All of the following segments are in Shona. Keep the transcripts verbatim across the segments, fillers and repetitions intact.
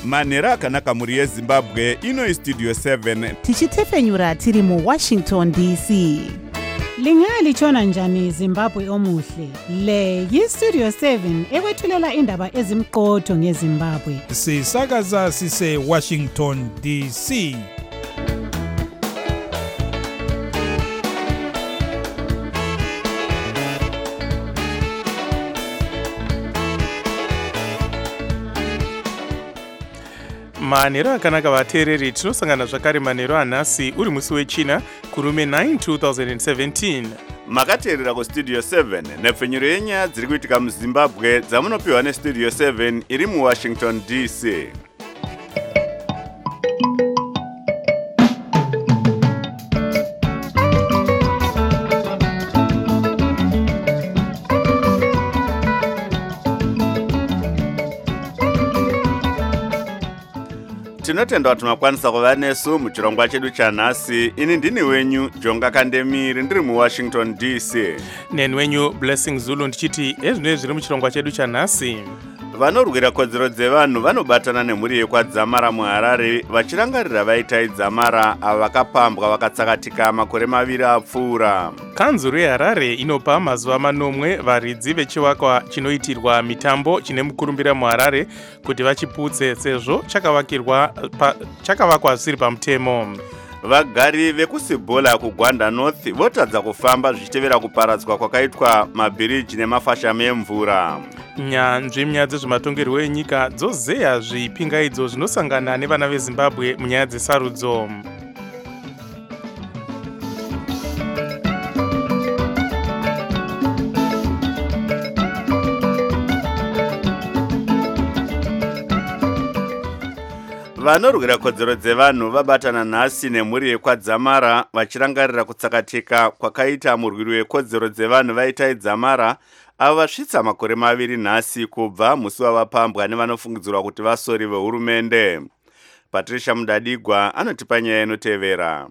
manhero akanaka muri yezimbabwe. Ino istudio seven tichitefenyura tiri mu Washington D C. Lingalitshona njani Zimbabwe omuhle? Le yistudio seven ekwethulela indaba ezimqotho ngeZimbabwe. Sisakaza sise Washington D C. Manhero akanaka vateereri, tinosangana zvakare manhero anhasi uri musi wechina kurume nine two thousand seventeen. makateerera kustudio seven nepfenyuro yenyaya dziri kuitika muzimbabwe dzamunopiwa nestudio seven iri muwashington D C. Tinotenda kuti makwanisa kuva nesu muchirongwa chedu chanhasi. Ini ndini wenyu Jonga Kandemiri ndiri muWashington D C. Neni wenyu Blessing Zulu ndichiti ezvinenge zviri muchirongwa chedu chanhasi. Vanorwira kodzero dzevanhu vanobatana nemhuri yekwadzamara muHarare vachirangarira vaitai dzamara ava vakapambwa vakatsakatika makore maviri apfuura. Kanzuru yeHarare inopa mazuva manomwe varidzi vechivakwa chinoitirwa mitambo chine mukurumbira muHarare kuti vachiputse sezvo chakavakirwa pa, chakavakwa zvisiri pamutemo. Vagari vekuSibola kuGwanda North votadza kufamba zvichitevera kuparadzwa kwakaitwa mabhiriji nemafashame emvura. Nyanzvi munyaya dzezvematongerwo enyika dzozeya zvipingaidzo zvinosangana nevana veZimbabwe munyaya dzesarudzo. Vanorwira kodzero dzevanhu vabatana nhasi nemhuri yekwadzamara vachirangarira kutsakatika kwakaita murwiri wekodzero dzevanhu vaitai dzamara avo vasvitsa makore maviri nhasi kubva musi wavapambwa nevanofungidzirwa kuti vasori vehurumende. Patricia Mudadigwa anotipa nyaya inotevera.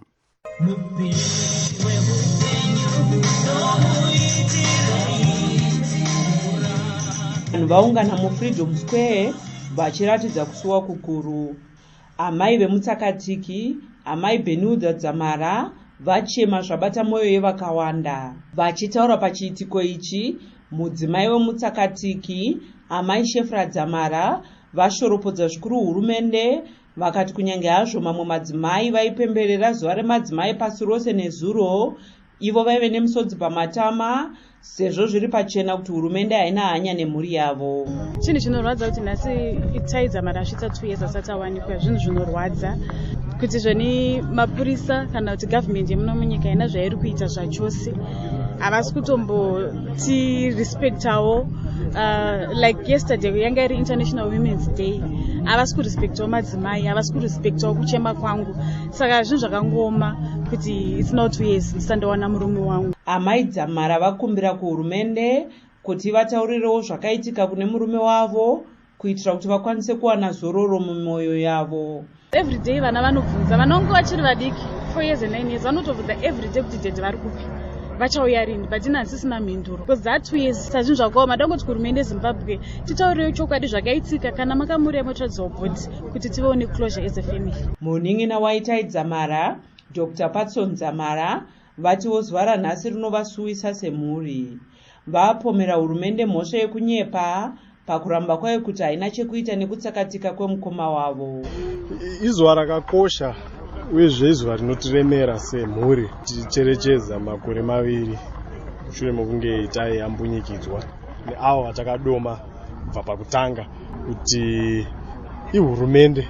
Vanhu vaungana muFreedom Square vachiratidza kusuwa kukuru. Amai vemutsakatiki, amai Benudha Dzamara vachema zvabata mwoyo yevakawanda. Vachitaura pachiitiko ichi, mudzimai wemutsakatiki, amai Shefra Dzamara vashoropodza zvikuru hurumende, vakati kunyange hazvo mamwe madzimai vaipemberera zuva remadzimai pasi rose nezuro, ivo vaive nemusodzi pamatama sezvo zviri pachena kuti hurumende haina hanya nemhuri yavo. Chinhu chinorwadza kuti nhasi itai Dzamara asvitsa two years asati awanikwa, zvinhu zvinorwadza kuti zveni mapurisa kana kuti government yemuno munyika haina zvairi kuita zvachose. Havasi kutomboti respectawo. Uh, like yesterday yanga iri International Women's Day, havasi kurespectawo madzimai, havasi kurespectawo kuchema kwangu, saka zvinhu zvakangoma kuti it's not two years ndisandowana murume wangu. Amai Dzamara vakumbira kuhurumende kuti vataurirewo zvakaitika kune murume wavo kuitira kuti vakwanise kuwana zororo mumwoyo yavo. Everyday vana vanobvunza, vanonge vachiri vadiki four years and nine years vanotobvunza everyday kuti dhedhe vari kupi, vachauya rini, but nhasi sina mhinduro. Because that two years sazvinhu zvakaoma, dangoti kurumende Zimbabwe titaurirewo chokwadi zvakaitika kana makamuri motaridzawo bhodi kuti tivewo closure as a family. Munin'ina waitai Dzamara Doctor Patson Dzamara vatiwo zuva ranhasi rinovasuwisa semhuri. Vapomera hurumende mhosva yekunyepa pakuramba kwayo kuti haina chekuita nekutsakatika kwemukoma wavo. Izuva rakakosha uyezve izuva rinotiremera semhuri ticherechedza makore maviri mushure mekunge itai yambunyikidzwa neavo vatakadoma kubva pakutanga kuti ihurumende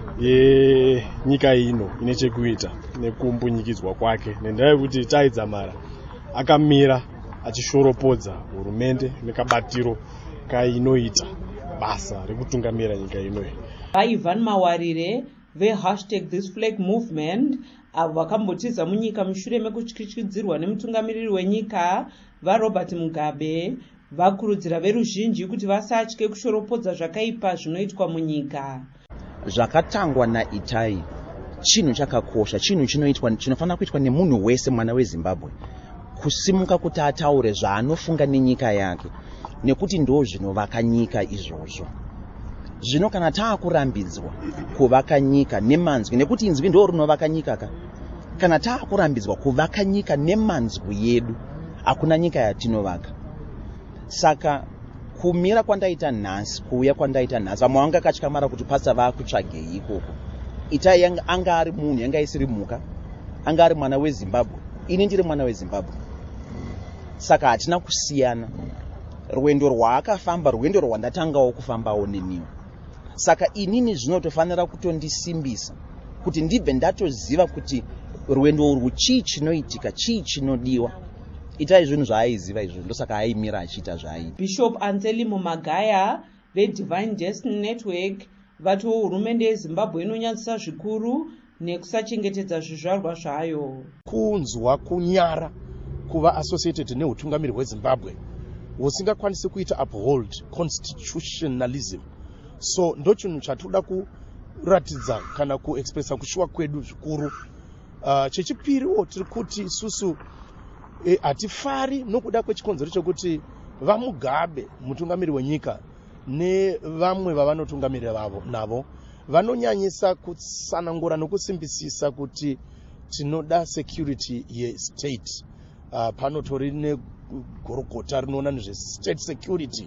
yenyika ino ine chekuita nekumbunyikidzwa kwake, nendaya yekuti itai Dzamara akamira achishoropodza hurumende nekabatiro kainoita basa rekutungamira nyika inoyi. Ivan Mawarire ve-hashtag This Flag Movement avo vakambotiza munyika mushure mekutyityidzirwa nemutungamiriri wenyika vaRobert Mugabe vakurudzira veruzhinji kuti vasatye kushoropodza zvakaipa zvinoitwa munyika. Zvakatangwa naItai chinhu chakakosha, chinhu chinoitwa chinofanira kuitwa nemunhu wese mwana weZimbabwe, kusimuka kuti ataure zvaanofunga nenyika yake, nekuti ndo zvinovaka nyika izvozvo. Zvino kana taakurambidzwa kuvaka nyika nemanzwi, nekuti inzwi ndo rinovaka nyika ka, kana taakurambidzwa kuvaka nyika nemanzwi yedu, hakuna nyika yatinovaka. Saka kumira kwandaita nhasi, kuuya kwandaita nhasi, vamwe vanga katyamara kuti pasta vakutsvagei ikoko. Itai anga ari munhu, yanga isiri mhuka, anga ari mwana weZimbabwe, ini ndiri mwana weZimbabwe. Saka hatina kusiyana. Rwendo rwaakafamba, rwendo rwandatangawo kufambawo neniwo. Saka inini zvinotofanira kutondisimbisa kuti ndibve ndatoziva kuti rwendo urwu chii chinoitika, chii chinodiwa. Itai zvinhu zvaaiziva izvo, ndosaka aimira achiita zvaaita. Bishop Anselmo Magaya veDivine Destiny Network vati hurumende yeZimbabwe inonyadzisa zvikuru nekusachengetedza zvizvarwa zvayo. Kunzwa kunyara kuva associated neutungamiri hweZimbabwe husingakwanisi kuita uphold constitutionalism. So ndo chinhu chatoda kuratidza kana kuexpressa kushuwa kwedu zvikuru. Uh, chechipiriwo tiri kuti isusu e, hatifari nokuda kwechikonzero chokuti vaMugabe mutungamiri wenyika nevamwe vavanotungamirira vavo navo vanonyanyisa kutsanangura nokusimbisisa kuti tinoda security yestate. Uh, panotori negorogota rinoona nezvestate security,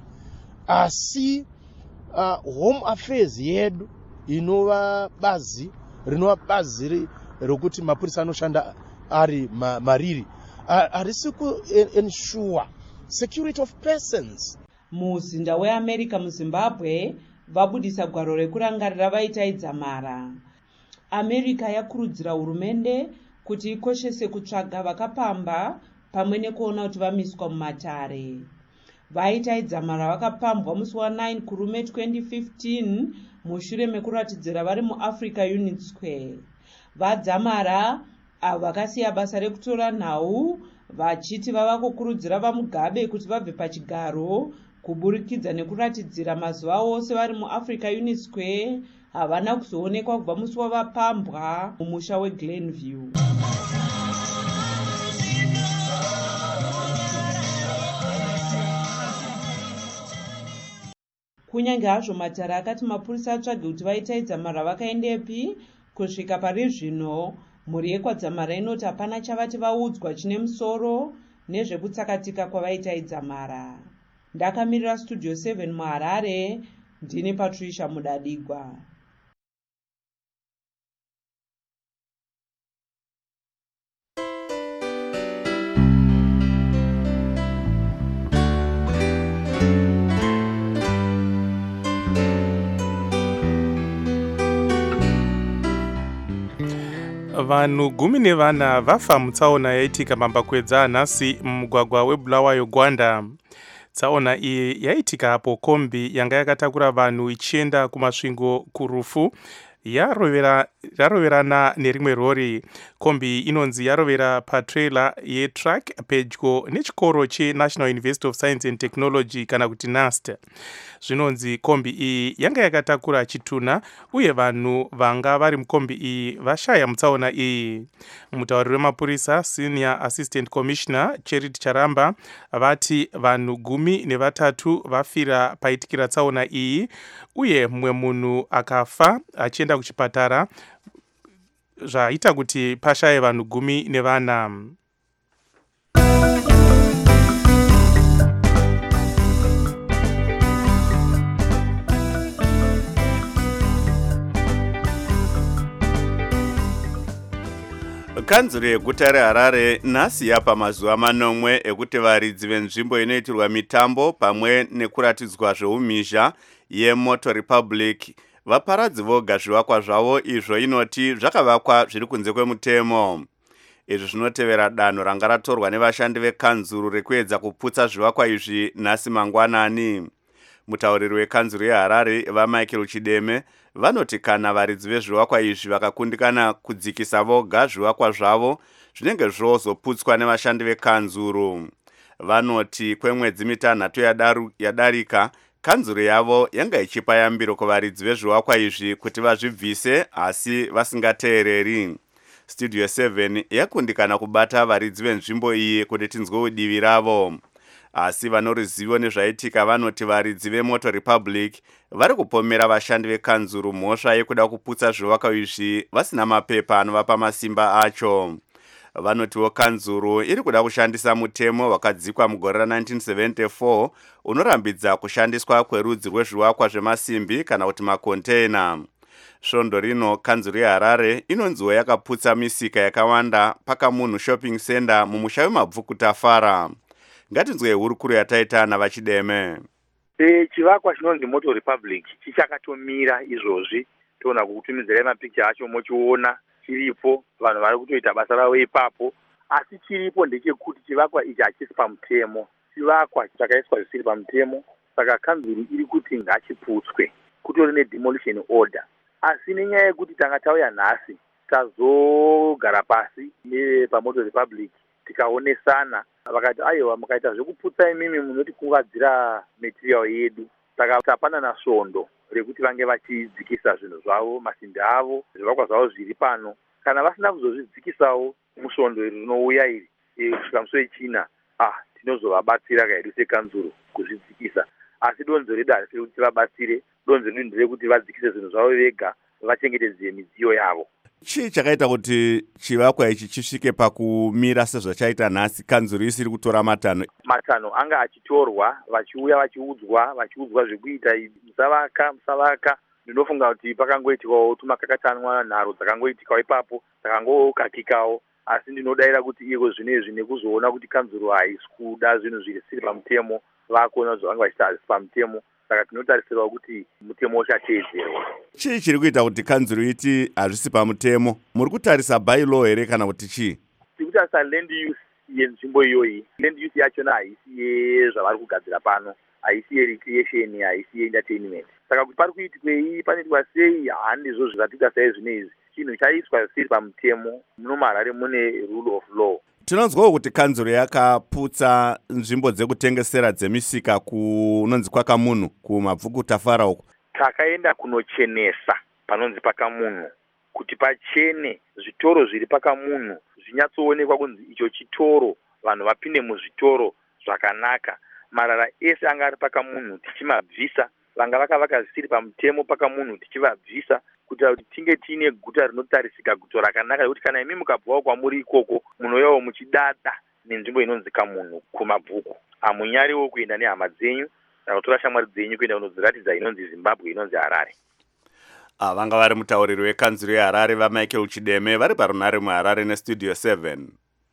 asi uh, home affairs yedu inova bazi rinova bazi rokuti mapurisa anoshanda ari ma, mariri harisi kuensure security of persons. Muzinda weAmerica muZimbabwe vabudisa gwaro rekurangarira vaitaidzamara. America yakurudzira hurumende kuti ikoshese kutsvaga vakapamba pamwe nekuona kuti vamiswa mumatare. Vaitaidzamara vakapambwa musi wa9 kurume twenty fifteen mushure mekuratidzira vari muAfrica Unit Square. Vadzamara avo vakasiya basa rekutora nhau vachiti vava kukurudzira vaMugabe kuti vabve pachigaro kuburikidza nekuratidzira mazuva ose vari muAfrica Unit Square havana kuzoonekwa kubva musi wavapambwa mumusha weGlenview. Kunyange hazvo matare akati mapurisa atsvage kuti vaitaidzamara vakaendepi, kusvika pari zvino mhuri yekwadzamara inoti hapana chavati vaudzwa chine musoro nezvekutsakatika kwavaitaidzamara. Ndakamirira Studio seven muHarare, ndini Patricia Mudadigwa. Vanhu gumi nevana vafa mutsaona yaitika mambakwedza nhasi mumugwagwa weBulawayo Gwanda. Tsaona iyi yaitika apo kombi yanga yakatakura vanhu ichienda kumasvingo kurufu yarovera yaroverana nerimwe rori. Kombi inonzi yarovera patrailer yetrack pedyo nechikoro cheNational University of Science and Technology kana kuti NUST. Zvinonzi kombi iyi yanga yakatakura chitunha uye vanhu vanga vari mukombi iyi vashaya mutsaona iyi. Mutauriri wemapurisa Senior Assistant Commissioner Charity Charamba vati vanhu gumi nevatatu vafira paitikira tsaona iyi uye mumwe munhu akafa achienda kuchipatara, zvaita kuti pashaye vanhu gumi nevana. Kanzuro yeguta reHarare nhasi yapa mazuva manomwe ekuti varidzi venzvimbo inoitirwa mitambo pamwe nekuratidzwa zveumhizha yeMoto Republic vaparadzi voga zvivakwa zvavo izvo inoti zvakavakwa zviri kunze kwemutemo. Izvi zvinotevera danho ranga ratorwa nevashandi vekanzuro rekuedza kuputsa zvivakwa izvi nhasi mangwanani. Mutauriri wekanzuro yeHarare vaMichael Chideme vanoti kana varidzi vezvivakwa izvi vakakundikana kudzikisa voga zvivakwa zvavo zvinenge zvozoputswa nevashandi vekanzuro. Vanoti kwemwedzi mitanhatu yadarika kanzuro yavo yanga ichipa yambiro kuvaridzi vezvivakwa izvi kuti vazvibvise asi vasingateereri. Studio seven yakundikana kubata varidzi venzvimbo iyi kuti tinzwe udivi ravo. asi vanoruzivo nezvaitika vanoti varidzi veMoto Republic vari kupomera vashandi vekanzuru mhosva yekuda kuputsa zvivakwa izvi vasina mapepa anovapa masimba acho. Vanotiwo kanzuru iri kuda kushandisa mutemo wakadzikwa mugore ra-nineteen seventy-four unorambidza kushandiswa kwerudzi rwezvivakwa zvemasimbi kana kuti makonteina. Svondo rino kanzuru yeHarare inonziwo yakaputsa misika yakawanda pakamunhu shopping center mumusha wemabvuku Tafara. Ngatinzwe hurukuru yataita navachideme. E, chivakwa chinonzi Moto Republic chichakatomira izvozvi, toona kukutumidzira mapicha acho mochiona chiripo, vanhu vari kutoita basa ravo ipapo, asi chiripo ndechekuti chivakwa ichi hachisi pamutemo. Chivakwa chakaiswa zvisiri pamutemo, saka kanzuru iri kuti ngachiputswe, kutori nedemolition order. Asi nenyaya yekuti tanga tauya nhasi tazogara pasi nepaMoto Republic tikaonesana, vakati aiwa mukaita zvekuputsa imimi munotikuvadzira material yedu, saka tapana nasvondo rekuti vange vachidzikisa zvinhu zvavo, masimbi avo, zvivakwa zvavo zviri pano. Kana vasina kuzozvidzikisawo musvondo iri rinouya iri kusvika musi wechina, ah tinozovabatsira kaidu sekanzuru kuzvidzikisa. Asi donzo redu harisi kuti vabatsire, donzo redu nderekuti vadzikise zvinhu zvavo vega, vachengetedze midziyo yavo. Chii chakaita kuti chivakwa ichi chisvike pakumira sezvachaita nhasi, kanzuru isiri kutora matanho? Matanho anga achitorwa, vachiuya vachiudzwa, vachiudzwa zvekuita, musavaka, musavaka. Ndinofunga kuti pakangoitikawo tumakakatanwa, nharo dzakangoitikawo ipapo, dzakangokakikawo. Asi ndinodaira kuti iko zvinezvi nekuzoona kuti kanzuru haisi kuda zvinhu zvisiri pamutemo, vakuona kuti zvavanga vachiita hazisi pamutemo, saka tinotarisirawo kuti mutemo uchateedzerwa. Chii chiri kuita kuti kanzuru iti hazvisi pamutemo? Muri kutarisa bylaw here kana kuti chii? Tiri kutarisa land use yenzvimbo iyoyi. Land use yachona haisi yezvavari kugadzira pano, haisi yerecreation, haisi yeentertainment. Saka kuti pari kuitikei, panoitwa sei, handizvo zvazvatika saizvinezvi. Chinhu chaiswa zvisiri pamutemo, muno muHarare mune rule of law. Tinonzwawo kuti kanzuru yakaputsa nzvimbo dzekutengesera dzemisika kunonzi kwakamunhu kumabvuku Tafara uko. Takaenda kunochenesa panonzi pakamunhu kuti pachene, zvitoro zviri pakamunhu zvinyatsoonekwa kunzi icho chitoro, vanhu vapinde muzvitoro zvakanaka. Marara ese anga ari pakamunhu tichimabvisa, vanga vakavaka zvisiri pamutemo pakamunhu tichivabvisa, kuti tinge tiine guta rinotarisika, guta rakanaka, kuti kana imi mukabvawo kwamuri ikoko munouyawo muchidada nenzvimbo inonzi kamunhu kumabvuku. Hamunyariwo kuenda nehama dzenyu kana kutora shamwari dzenyu kuenda kunodziratidza inonzi Zimbabwe, inonzi Harare. Ah, vanga vari mutauriri wekanzuru yeHarare vaMichael Chideme vari parunare muHarare nestudio seven.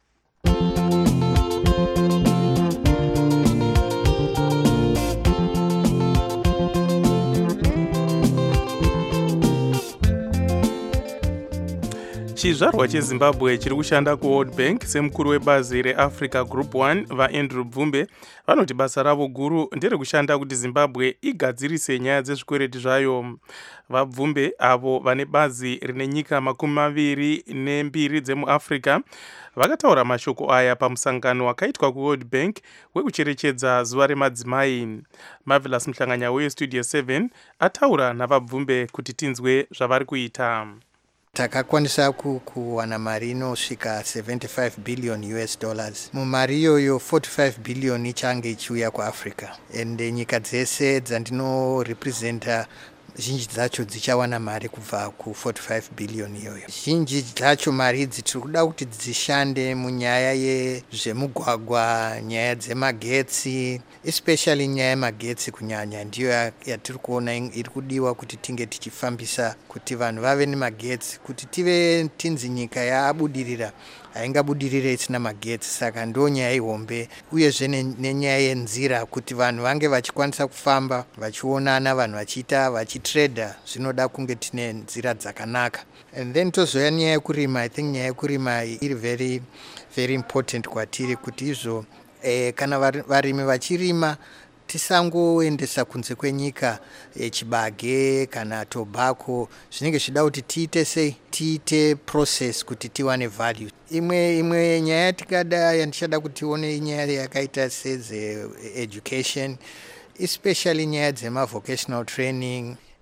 Chizvarwa cheZimbabwe chiri kushanda kuWorld Bank semukuru webazi reAfrica Group one vaAndrew Bvumbe vanoti basa ravo guru nderekushanda kuti Zimbabwe igadzirise nyaya dzezvikwereti zvayo. VaBvumbe avo vane bazi rine nyika makumi maviri nembiri dzemuAfrica vakataura mashoko aya pamusangano wakaitwa kuWorld Bank wekucherechedza zuva remadzimai. Marvelous Mhlanganya weStudio seven ataura navaBvumbe kuti tinzwe zvavari kuita. Takakwanisa kuwana mari inosvika seventy-five billion U S dollars. Mumari iyoyo forty-five billion ichange ichiuya kuAfrica. Ende nyika dzese dzandino representa zhinji dzacho dzichawana mari kubva ku forty-five billion iyoyo. Zhinji dzacho mari idzi tiri kuda kuti dzishande munyaya yezvemugwagwa, nyaya dzemagetsi, especially nyaya yemagetsi kunyanya ndiyo yatiri kuona iri kudiwa kuti tinge tichifambisa kuti vanhu vave nemagetsi, kuti tive tinzi nyika yabudirira haingabudirire isina magetsi. Saka ndo nyaya ihombe, uyezve nenyaya yenzira kuti vanhu vange vachikwanisa kufamba vachionana, vanhu vachiita vachitreda, zvinoda kunge tine nzira dzakanaka. And then tozoya nyaya yekurima. I think nyaya yekurima iri very very important kwatiri, kuti izvo eh, kana varimi vachirima tisangoendesa kunze kwenyika yechibage kana tobacco. Zvinenge zvida kuti tiite sei, tiite process kuti tiwane value. Imwe imwe nyaya tikada yandichada kuti tione inyaya yakaita seze education, especially nyaya dzema vocational training.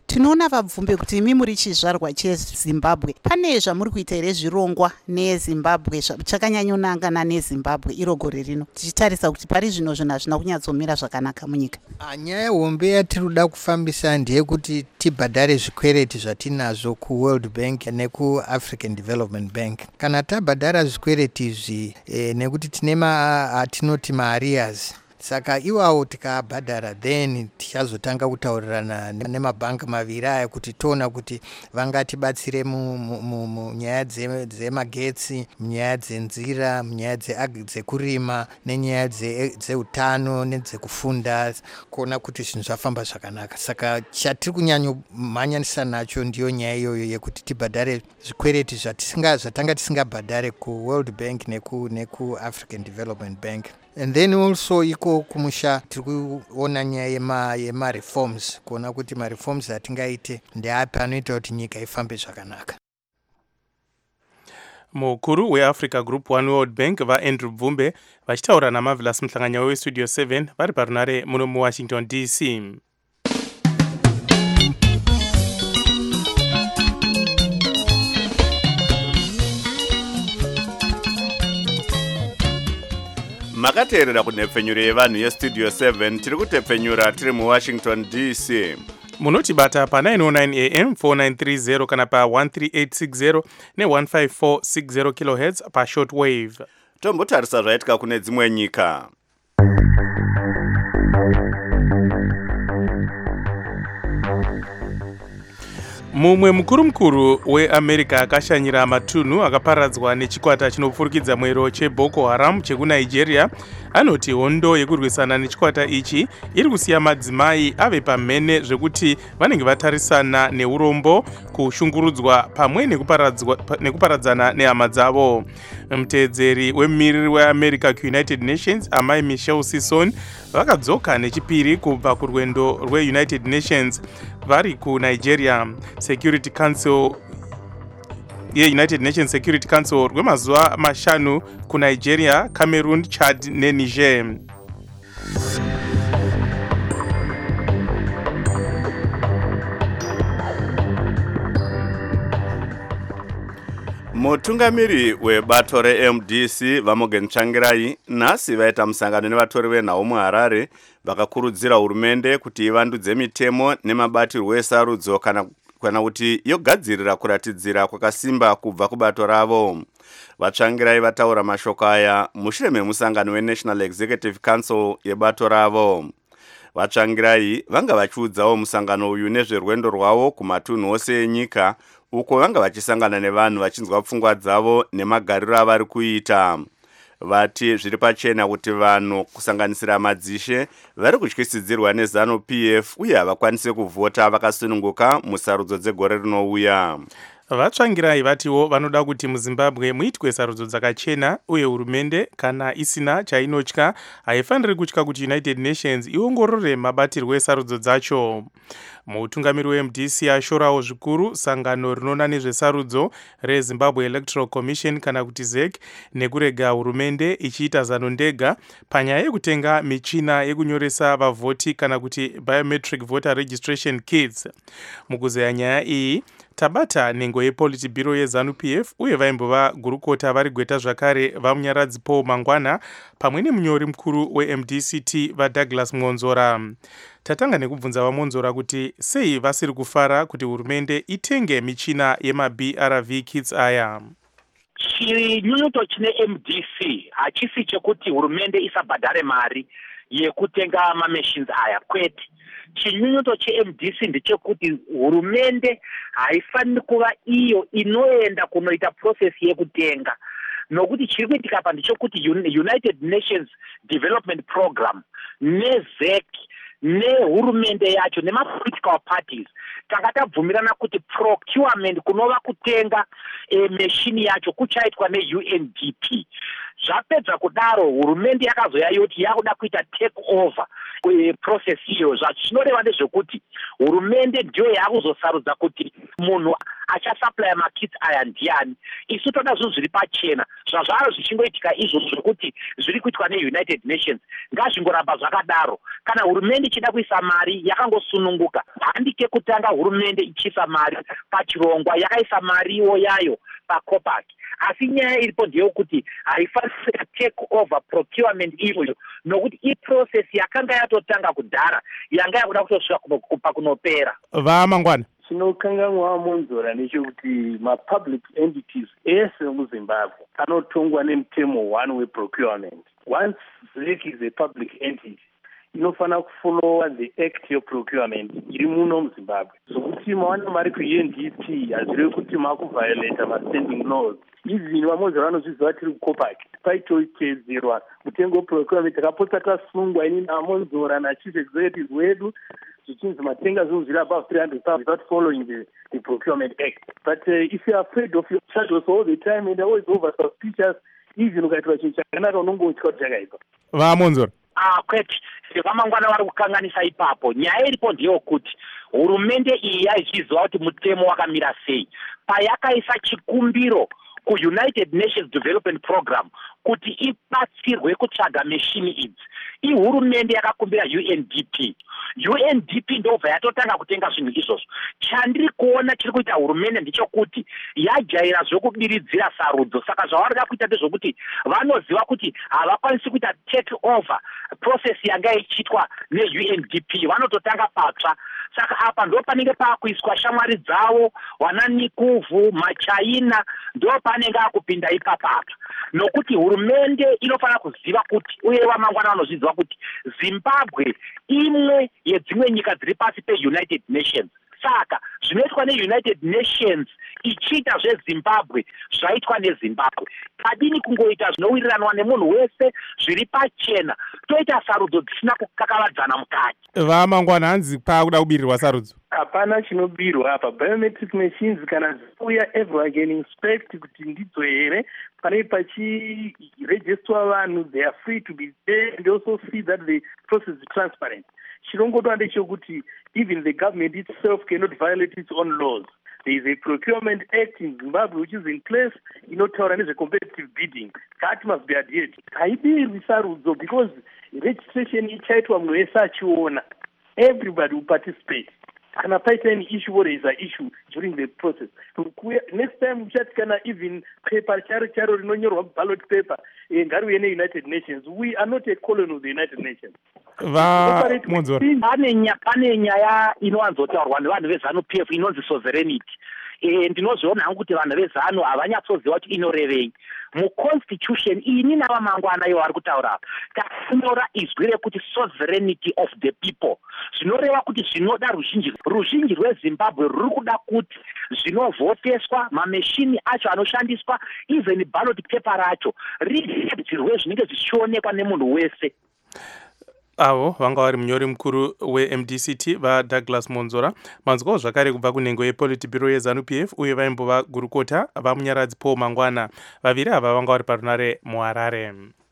tinoona vabvumbe kuti imi muri chizvarwa chezimbabwe. Pane zvamuri kuita here zvirongwa nezimbabwe chakanyanyonangana nezimbabwe iro gore rino, tichitarisa kuti pari zvino zvinhu hazvina kunyatsomira zvakanaka munyika? Nyaya hombe yatiri kuda kufambisa ndeyekuti tibhadhare zvikwereti zvatinazvo kuworld bank nekuafrican development bank. Kana tabhadhara zvikwereti izvi e, nekuti tine atinoti maarias, saka iwawo tikabhadhara then tichazotanga kutaurirana nemabhanki maviri aya kuti toona kuti vangatibatsire munyaya dzemagetsi, munyaya dzenzira, munyaya dzekurima nenyaya dzeutano nedzekufunda, kuona kuti zvinhu zvafamba zvakanaka. Saka chatiri kunyanyomhanyanisa nacho ndiyo nyaya iyoyo yekuti tibhadhare zvikwereti zvatanga tisingabhadhare kuworld bank nekuafrican development bank. And then also iko kumusha tiri kuona nyaya yema-reforms, kuona kuti ma-reforms atingaite ndeapi anoita kuti nyika ifambe zvakanaka. Mukuru weAfrica Group One World Bank vaAndrew Bvumbe vachitaura naMarvelous Mhlanganya weStudio seven vari parunare muno muWashington D C. Makateerera kunhepfenyuro yevanhu yeStudio seven tiri kutepfenyura tiri muWashington D C. Munotibata pa nine oh nine A M four nine three zero kana pa one three eight six zero ne one five four six zero kilohertz pa shortwave. Tombotarisa zvaitika kune dzimwe nyika. Mumwe mukuru mukuru weAmerica akashanyira matunhu akaparadzwa nechikwata chinopfurikidza mwero cheBoko Haram chekuNigeria anoti hondo yekurwisana nechikwata ichi iri kusiya madzimai ave pamhene zvekuti vanenge vatarisana neurombo, kushungurudzwa pamwe nekuparadzana nehama dzavo. Mutedzeri wemumiriri weAmerica kuUnited Nations amai Michelle Sisson vakadzoka nechipiri kubva kurwendo rweUnited Nations vari kuNigeria. Security Council yeUnited Nations Security Council rwemazuva mashanu kuNigeria, Cameroon, Chad neNiger. Mutungamiri webato reM D C Vamogen Tsvangirai nhasi vaita musangano nevatori venhau muHarare vakakurudzira hurumende kuti ivandudze mitemo nemabatirwo esarudzo kana kana kuti yogadzirira kuratidzira kwakasimba kubva kubato ravo. Vatsvangirai vataura mashoko aya mushure memusangano weNational Executive Council yebato ravo. Vatsvangirai vanga vachiudzawo musangano uyu nezverwendo rwavo kumatunhu ose enyika uko vanga vachisangana nevanhu vachinzwa pfungwa dzavo nemagariro avari kuita. Vati zviri pachena kuti vanhu kusanganisira madzishe vari kutyisidzirwa neZanu P F uye havakwanise kuvhota vakasununguka musarudzo dzegore rinouya. Vatsvangirai vatiwo vanoda kuti muZimbabwe muitwe sarudzo dzakachena uye hurumende kana isina chainotya haifaniri kutya kuti United Nations iongorore mabatirwo esarudzo dzacho. Mutungamiri weM D C ashorawo zvikuru sangano rinoona nezvesarudzo reZimbabwe Electoral Commission kana kuti Z E C nekurega hurumende ichiita zano ndega panyaya yekutenga michina yekunyoresa vavhoti kana kuti biometric voter registration kits. Mukuzeya nyaya iyi tabata nengo yePolitburo yeZanu P F uye vaimbova gurukota vari gweta zvakare vamunyaradzi Paul Mangwana pamwe nemunyori mukuru weM D C T vaDouglas Mwonzora. Tatanga nekubvunza vaMwonzora kuti sei vasiri kufara kuti hurumende itenge michina yemaB R V kits aya. Chinyunyuto chine M D C hachisi chekuti hurumende isabhadhare mari yekutenga mamachines aya kwete. Chinyunyuto cheM D C ndechekuti hurumende haifaniri kuva iyo inoenda kunoita process yekutenga. Nokuti chiri kuitika apa ndechekuti United Nations Development Program neZ E C nehurumende yacho nemapolitical parties tanga tabvumirana kuti procurement kunova kutenga e, machine yacho kuchaitwa neU N D P. Zvapedza kudaro hurumende yakazoya yoti yakuda kuita take over process iyo. Zvachinoreva ndezvekuti hurumende ndiyo yaakuzosarudza kuti munhu achasupply makits aya ndiani. Isu toda zvinhu zviri pachena zvazvaro zvichingoitika izvozvo zvekuti zviri kuitwa neUnited Nations ngazvingoramba zvakadaro. Kana hurumende ichida kuisa mari yakangosununguka, handike kutanga hurumende ichiisa mari pachirongwa yakaisa mariwo yayo paCOPAC. Asi nyaya iripo ndeyekuti haifaniri take over procurement iyoyo nokuti iprocess yakanga yatotanga kudhara yanga yakuda kutosvika kupa kunopera. Vamangwana chinokanganwa Monzora ndechekuti mapublic entities ese muZimbabwe anotongwa nemutemo one weprocurement. Once Z E C is a public entity, inofana kufollowa the act yeprocurement iri muno muZimbabwe. Zokuti mawana mari ku-U N D P hazvirevi kuti makuviolata ma-standing laws. Even vaMonzora vanozviziva tiri kuCOPAC paitotedzerwa mutengo weprocurement takapota tasungwa ini naMonzora nachief executive wedu zvichinzi matenga zvinhu zviri above three hundred thousand without following the, the procurement act. But uh, if you are afraid of your shadows all the time and always over suspicious, even ukaitwa chinhu chakanaka unongotya kuti chakaipa. VaMonzora Ah, kwete vamangwana vari kukanganisa ipapo. Nyaya iripo ndeyekuti hurumende iyi yaichiziva kuti mutemo wakamira sei payakaisa chikumbiro ku-United Nations Development Program kuti ibatsirwe kutsvaga meshini idzi. Ihurumende yakakumbira U N D P. U N D P ndobva yatotanga kutenga zvinhu izvozvo. Chandiri kuona chiri kuita hurumende ndechekuti yajaira zvokubiridzira sarudzo. Saka zvavarida kuita ndezvokuti vanoziva kuti havakwanisi kuita take over process yanga ichiitwa ne-U N D P. Vanototanga patsva. Saka apa ndo panenge pakuiswa shamwari dzavo wananikuvu machaina ndo panenge akupinda ipapapa. Nokuti hurumende inofana kuziva kuti uye vamangwana vanozviziva kuti Zimbabwe imwe yedzimwe nyika dziri pasi pe-United Nations. Saka zvinoitwa ne-United Nations ichiita zveZimbabwe zvaitwa neZimbabwe. Padini kungoita zvinowiriranwa nemunhu wese zviri pachena toita sarudzo dzisina kukakavadzana mukati. Vamangwana hanzi pakuda kubirirwa sarudzo. Hapana chinobirwa apa. Biometric machines kana dziuya everyone can inspect kuti ndidzo here panenge pachirejistwa vanhu, they are free to be there and also see that the process is transparent. Chinongodwa ndechekuti even the government itself cannot violate its own laws. There is a procurement act in Zimbabwe which is in place inotaura nezvecompetitive bidding. That must be adhered. Haibirwi sarudzo because registration ichaitwa munhu wese achiona. Everybody will participate. Kana paita any issue or is an issue during the process. Next time uchati kana even paper charo charo rinonyorwa ballot paper ngariuye ne-United Nations. We are not a colony of the United Nations. VaMonzora pane nyaya inowanzotaurwa nevanhu veZANU-P F inonzi sovereignty. E, ndinozviona hangu kuti vanhu vezano havanyatsoziva kuti inorevei. Muconstitution ini navamangwana ivo vari kutaura takunyora izwi rekuti sovereignty of the people. Zvinoreva kuti zvinoda ruzhinji ruzhinji rweZimbabwe ruri kuda kuti zvinovhoteswa mameshini acho anoshandiswa even ballot paper racho rigadzirwe zvinenge zvichionekwa nemunhu wese. avo vanga vari munyori mukuru we-M D C T vaDouglas Monzora. Manzwawo zvakare kubva kunhengo yePolitburo yeZANU-P F uye vaimbova gurukota vamunyaradzi Paul Mangwana. Vaviri ava vanga vari parunare muHarare.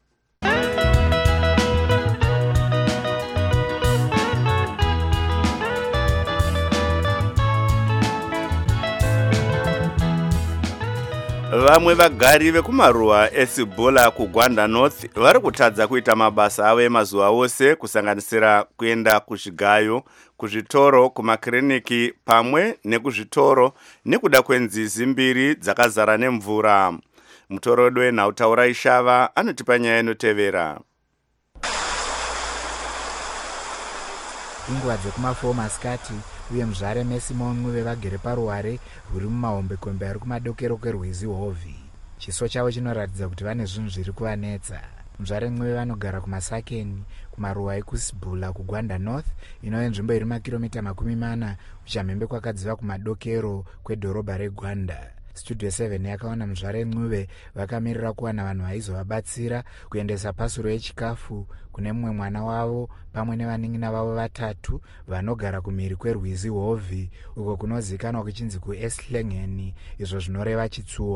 Vamwe vagari vekumaruwa eSibola kuGwanda North vari kutadza kuita mabasa avo emazuva ose kusanganisira kuenda kuzvigayo, kuzvitoro, kumakiriniki pamwe nekuzvitoro nekuda kwenzizi mbiri dzakazara nemvura. Mutorodo wenhautaura Ishava anotipa nyaya inotevera. Inguva dzekumafour masikati uye muzvare mesimon mwe vagere paruware rwuri mumahombekombe ari kumadokero kwerwizi Hovi. Chiso chavo chinoratidza kuti vane zvinhu zviri kuvanetsa. Muzvare mwe vanogara kumasakeni kumaruwa ekusibula kuGwanda North inove nzvimbo iri makiromita makumi mana uchamhembe kwakadziva kumadokero kwedhorobha reGwanda. Studio seven yakaona muzvare mwe vakamirira kuwana vanhu vaizovabatsira kuendesa pasuro yechikafu kune mumwe mwana wavo pamwe nevaning'ina vavo vatatu vanogara kumhiri kwerwizi Hovi uko kunozikanwa kuchinzi kuEslangeni, izvo zvinoreva chitsuwa.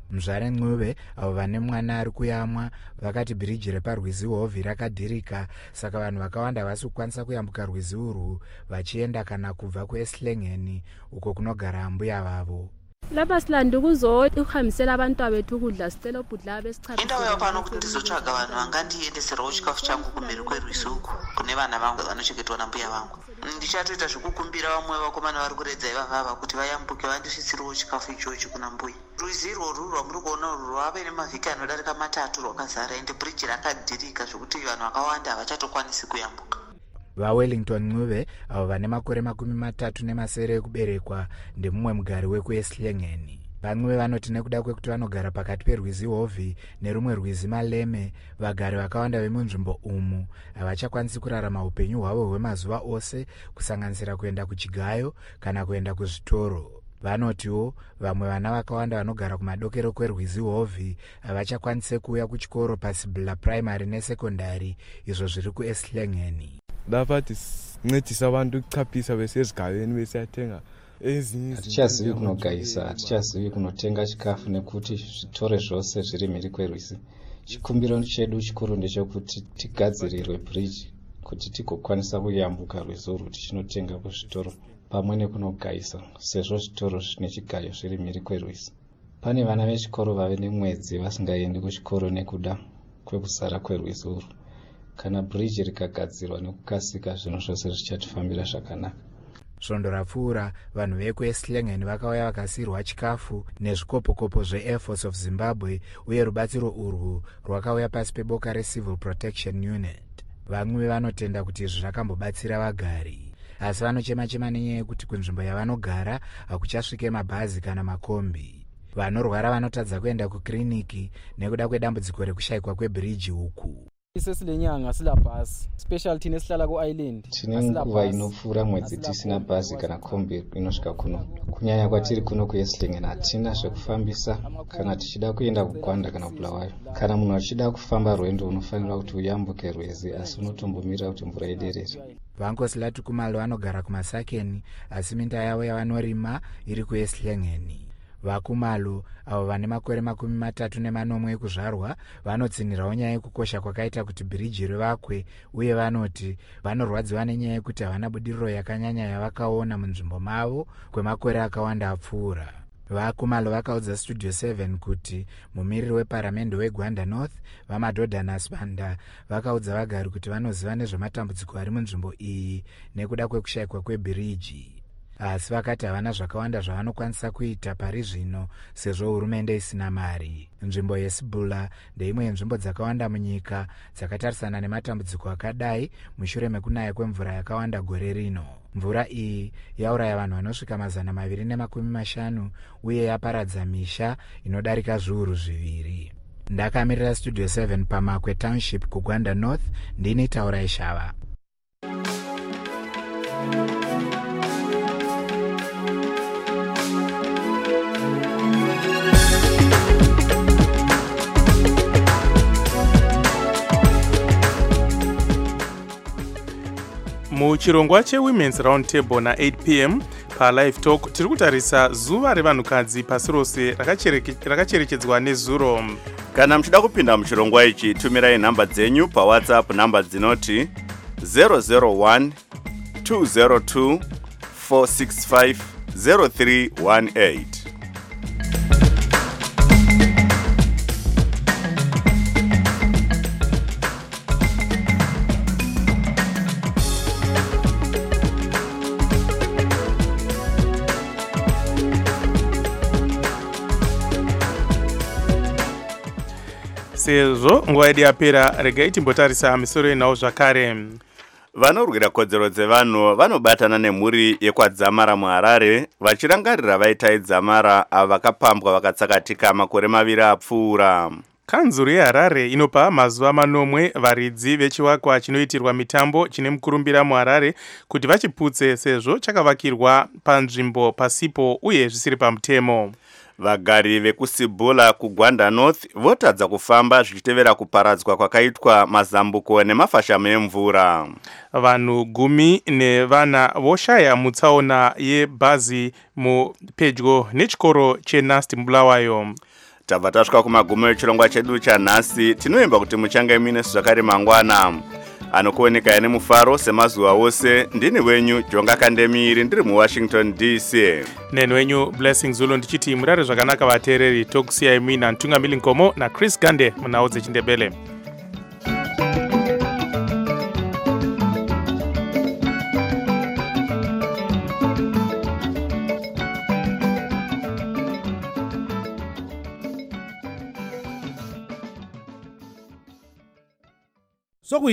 muzvare Ncube avo vane mwana ari kuyamwa vakati bhiriji reparwizi Hovhi rakadhirika, saka vanhu vakawanda havasi kukwanisa kuyambuka rwizi urwu vachienda kana kubva kuEslingeni uko kunogara ambuya vavo. Lapha silanda ukuzohambisela abantwana bethu ukudla, sicela ubhudla besichaphile. Indauya pano kuti ndizotsvaga vanhu vangandiendeserawo chikafu changu kumhiri kwerwizi uku kune vana vangu vanochengetwa nambuya vangu. Ndichatoita zvekukumbira vamwe vakomana vari kuredza ivavava kuti vayambuke vandisvitsiriwo chikafu ichochi kuna mbuya. Rwizi irworwu rwamuri kuona urwu rwave nemavhiki anodarika matatu rwakazara, ende bhiriji rakadhirika zvokuti vanhu vakawanda havachatokwanisi kuyambuka. VaWellington Ncube avo vane makore makumi matatu nemasere ekuberekwa ndemumwe mugari wekuEslingeni. VaNcube vanoti nekuda kwekuti vanogara pakati perwizi Hovhi nerumwe rwizi Maleme, vagari vakawanda vemunzvimbo umu havachakwanisi kurarama upenyu hwavo hwemazuva ose, kusanganisira kuenda kuchigayo kana kuenda kuzvitoro. Vanotiwo vamwe vana vakawanda vanogara kumadokero kwerwizi Hovhi havachakwanisi kuuya kuchikoro paSibhula Primary nesekondari izvo zviri kuEslingeni. Lapha tincedisa abantu ukuchaphisa besezigabeni besiyathenga ezinye. Hatichazivi kunogayisa, hatichazivi kunotenga chikafu nekuti zvitoro zvose zviri mhiri kwerwizi. Chikumbiro chedu chikuru ndechekuti tigadzirirwe bridge kuti tigokwanisa kuyambuka rwizi urwu tichinotenga kuzvitoro pamwe nekunogayisa, sezvo zvitoro zvine chigayo zviri mhiri kwerwizi. Pane vana vechikoro vave nemwedzi vasingaendi kuchikoro nekuda kwekusara kwerwizi urwu. Kana bridge rikagadzirwa nekukasika, zvinhu zvose zvichatifambira zvakanaka. Svondo rapfuura, vanhu vekuEslingeni vakauya vakasirwa chikafu nezvikopokopo zveAir Force of Zimbabwe, uye rubatsiro urwu rwakauya pasi peboka reCivil Protection Unit. Vamwe vanotenda kuti izvi zvakambobatsira vagari, asi vanochema-chema nenyaya yekuti kunzvimbo yavanogara hakuchasvike mabhazi kana makombi. Vanorwara vanotadza kuenda kukiriniki nekuda kwedambudziko rekushayikwa kwebhiriji uku. Isesilenyanga sila bus special thina esihlala ku-island tine nguva inopfuura mwedzi tisina bhazi kana kombi inosvika kuno. Kunyanya kwatiri kuno kuEslingeni hatina zvekufambisa kana tichida kuenda kuGwanda kana kuBulawayo. Kana munhu achida kufamba rwendo unofanira kuti uyambuke rwizi, asi unotombomira kuti mvura iderere. Vankosila Tukumalo vanogara kuMasakeni, asi minda yavo yavanorima iri kuEslingeni. VaKumalo avo vane makore makumi matatu nemanomwe ekuzvarwa vanotsinirawo nyaya yekukosha kwakaita kuti bhiriji rivakwe, uye vanoti vanorwadziwa nenyaya yekuti havana budiriro yakanyanya yavakaona munzvimbo mavo kwemakore akawanda apfuura. VaKumalo vakaudza Studio seven kuti mumiriri weparamende weGwanda North vamadhodha naSibanda vakaudza vagari kuti vanoziva nezvematambudziko ari munzvimbo iyi nekuda kwekushayikwa kwebhiriji. Asi vakati havana zvakawanda zvavanokwanisa kuita pari zvino sezvo hurumende isina mari. Nzvimbo yeSibhula ndeimwe yenzvimbo dzakawanda munyika dzakatarisana nematambudziko akadai mushure mekunaya kwemvura yakawanda gore rino. Mvura iyi yauraya vanhu vanosvika mazana maviri nemakumi mashanu uye yaparadza misha inodarika zviuru zviviri. Ndakamirira Studio seven paMakwe Township kuGwanda North, ndini Taurai Shava. Muchirongwa cheWomen's Round Table na eight p m paLive Talk tiri kutarisa zuva revanhukadzi pasi rose rakacherechedzwa nezuro. Kana muchida kupinda muchirongwa ichi, tumirai nhamba dzenyu paWhatsApp, nhamba dzinoti zero zero one two zero two four six five zero three one eight. Sezvo nguva yedu yapera, regai timbotarisa misoro inawo zvakare. Vanorwira kodzero dzevanhu vanobatana nemhuri yekwadzamara muHarare vachirangarira vaita dzamara ava vakapambwa vakatsakatika makore maviri apfuura. Kanzuru yeHarare inopa mazuva manomwe varidzi vechivakwa chinoitirwa mitambo chine mukurumbira muHarare kuti vachiputse sezvo chakavakirwa panzvimbo pasipo uye zvisiri pamutemo. Vagari vekusibhula kuGwanda North votadza kufamba zvichitevera kuparadzwa kwakaitwa mazambuko nemafashamo emvura. Vanhu gumi nevana voshaya mutsaona yebhazi mupedyo nechikoro cheNasti muBulawayo. tabva tasvika kumagumo echirongwa chedu chanhasi. Tinoimba kuti muchange mine zvakare mangwana anokuoneka ine mufaro semazuva ose. Ndini wenyu Jonga Kandemiri ndiri muWashington D C. Neni wenyu Blessing Zulu ndichiti murare zvakanaka vateereri. Tokusiyai mina Ntungamiri Nkomo naChris Gande munhau dzechindebele.